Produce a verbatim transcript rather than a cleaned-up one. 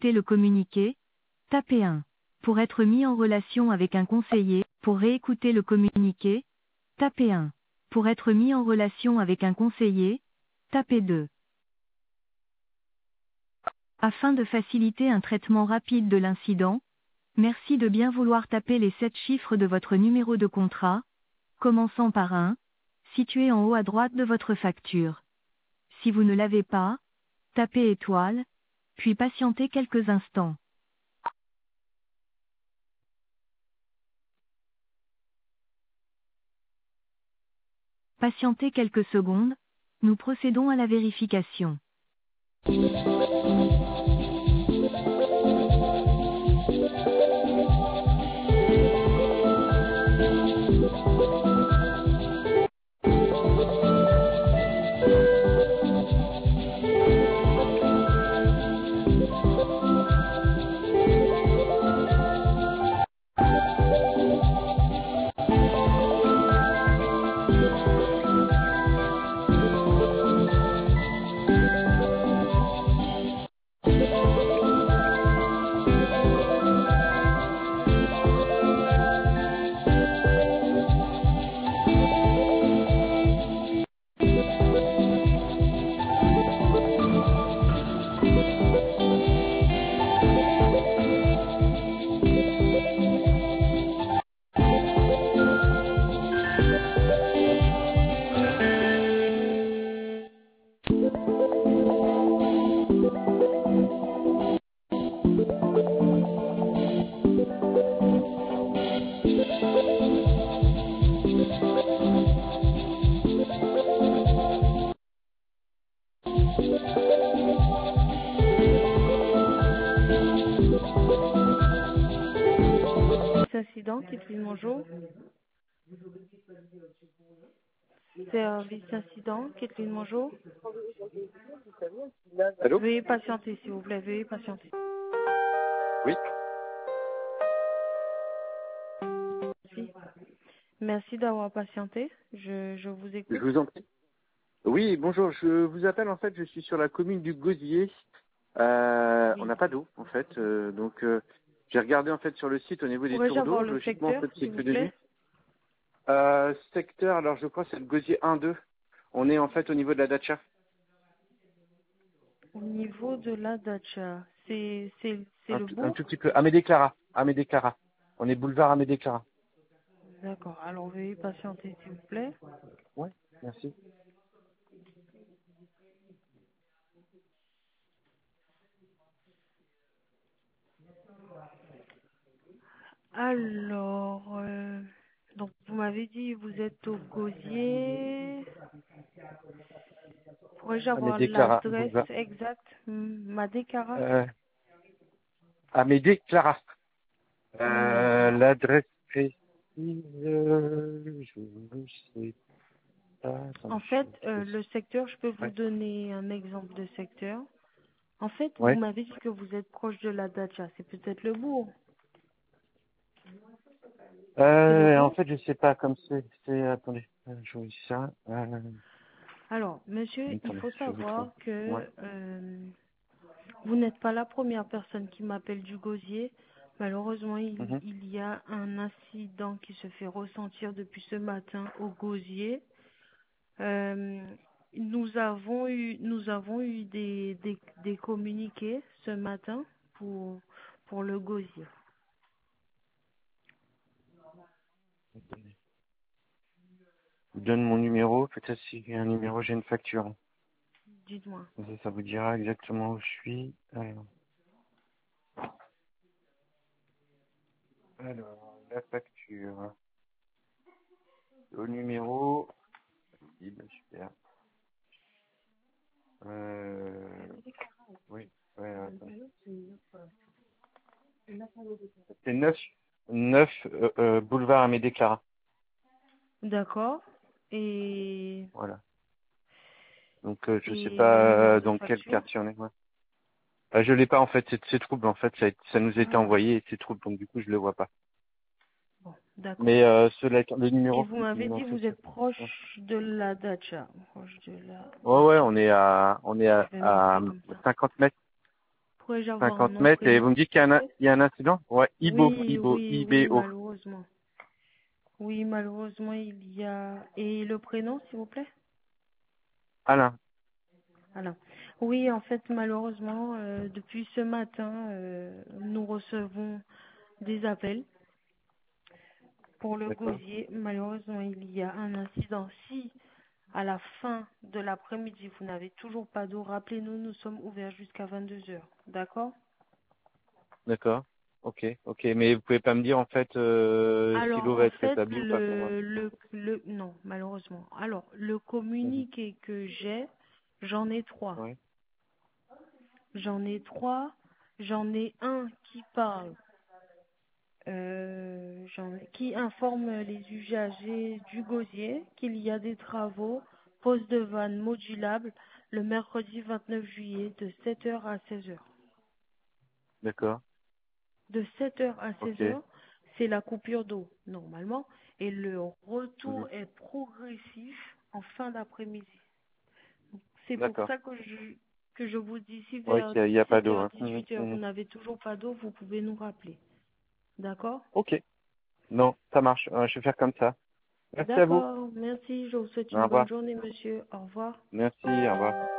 réécouter le communiqué, tapez un. Pour être mis en relation avec un conseiller, pour réécouter le communiqué, tapez un. Pour être mis en relation avec un conseiller, tapez deux. Afin de faciliter un traitement rapide de l'incident, merci de bien vouloir taper les sept chiffres de votre numéro de contrat, commençant par un, situé en haut à droite de votre facture. Si vous ne l'avez pas, tapez étoile, puis patientez quelques instants. Patientez quelques secondes, nous procédons à la vérification. Incident, Kathleen, bonjour. Service incident, Kathleen, bonjour. Allô? Veuillez patienter, s'il vous plaît, veuillez patienter. Oui. Merci, Merci d'avoir patienté. Je, je vous Je écoute. vous en prie. Oui, bonjour, je vous appelle en fait, je suis sur la commune du Gosier. Euh, on n'a pas d'eau en fait, euh, donc euh, j'ai regardé en fait sur le site au niveau des Pourrais-je tours avoir d'eau, le logiquement en secteur, fait c'est s'il que vous de plaît? nuit. Euh, secteur, alors je crois que c'est le Gosier un deux. On est en fait au niveau de la Dacia. Au niveau de la Dacia, c'est c'est c'est Un, le tout- un bourg? tout petit peu. Amédée Clara. Amédée Clara. On est boulevard Amédée Clara. D'accord, alors veuillez patienter, s'il vous plaît. Ouais, merci. Alors, euh, donc vous m'avez dit vous êtes au Gosier. Pourrais-je avoir Amédée Clara, l'adresse boulevard. exacte? Hmm, Madécara? Euh, Amédée Clara. Euh, D'accord. l'adresse précise, euh, je ne sais pas. En Attendez, fait, je euh, sais. le secteur, je peux vous Ouais. donner un exemple de secteur. En fait, vous Ouais. m'avez dit que vous êtes proche de la Dacia. C'est peut-être le bourg. C'est le Euh, en bourg? fait, je sais pas, comme c'est, c'est, attendez, euh, je vous dis ça, euh, Alors, monsieur, il attendez, faut je vous trouve. savoir Ouais. que euh, vous n'êtes pas la première personne qui m'appelle du Gosier. Malheureusement, il, Mhm. il y a un incident qui se fait ressentir depuis ce matin au Gosier. Euh, nous avons eu, nous avons eu des, des, des communiqués ce matin pour, pour le Gosier. Attendez. Je vous donne mon numéro, peut-être s'il y a un numéro, j'ai une facture. Dites-moi. Comme ça, ça vous dira exactement où je suis. Alors, alors la facture. Au numéro. Oui, ben, super. Euh, oui, ouais, attendez. C'est neuf neuf euh, euh, boulevard Amédée Clara. D'accord. Et, Voilà. Donc euh, je sais et le pas numéro euh, de dans quel facture? quartier on est. Ouais. Euh, je l'ai pas en fait, c'est c'est trouble en fait, ça, a été- ça nous a été Ah, envoyé et c'est trouble, donc du coup je le vois pas. bon, d'accord. Mais euh, cela étant- le Et numéro, vous le m'avez numéro dit de vous facture. êtes Ouais. proche de la Dacia. Proche de la Ouais ouais, Dacia. on est à on est Je à, vais mettre à ça comme ça. cinquante mètres. pourrais-je avoir un cinquante nom, mètres et prénom, vous me dites s'il qu'il y a vous un, plaît? il y a un incident? Ouais, Ibo, Oui, Ibo, oui, oui, I B O. malheureusement. Oui, malheureusement, il y a... Et le prénom, s'il vous plaît? Alain. Alors, oui, en fait, malheureusement, euh, depuis ce matin, euh, nous recevons des appels pour le D'accord. gosier. Malheureusement, il y a un incident. Si à la fin de l'après-midi, vous n'avez toujours pas d'eau, rappelez-nous, nous sommes ouverts jusqu'à vingt-deux heures. D'accord? D'accord. Ok, ok. Mais vous pouvez pas me dire en fait euh, si Alors, l'eau va en être fait, rétablie ou pas pour moi. le, le, le, non, malheureusement. Alors, le Mhm. communiqué que j'ai, j'en ai trois. Ouais. J'en ai trois. J'en ai un qui parle, euh, j'en ai- qui informe les usagers du gosier qu'il y a des travaux, pose de vanne modulable, le mercredi vingt-neuf juillet de sept heures à seize heures. D'accord. De sept heures à seize Ok. heures, c'est la coupure d'eau, normalement, et le Mhm. retour est progressif en fin d'après-midi. C'est pour D'accord. ça que je, que je vous dis, si Ouais, vers qu'il y a, il y a pas dix-sept d'eau. heures, Hein. Mhm, dix-huit heures, vous mhm. n'avez toujours pas d'eau, vous pouvez nous rappeler. D'accord? Ok. Non, ça marche. Euh, je vais faire comme ça. Merci à vous. D'accord, merci, je vous souhaite Au une bonne revoir. journée, monsieur. Au revoir. Merci, au revoir.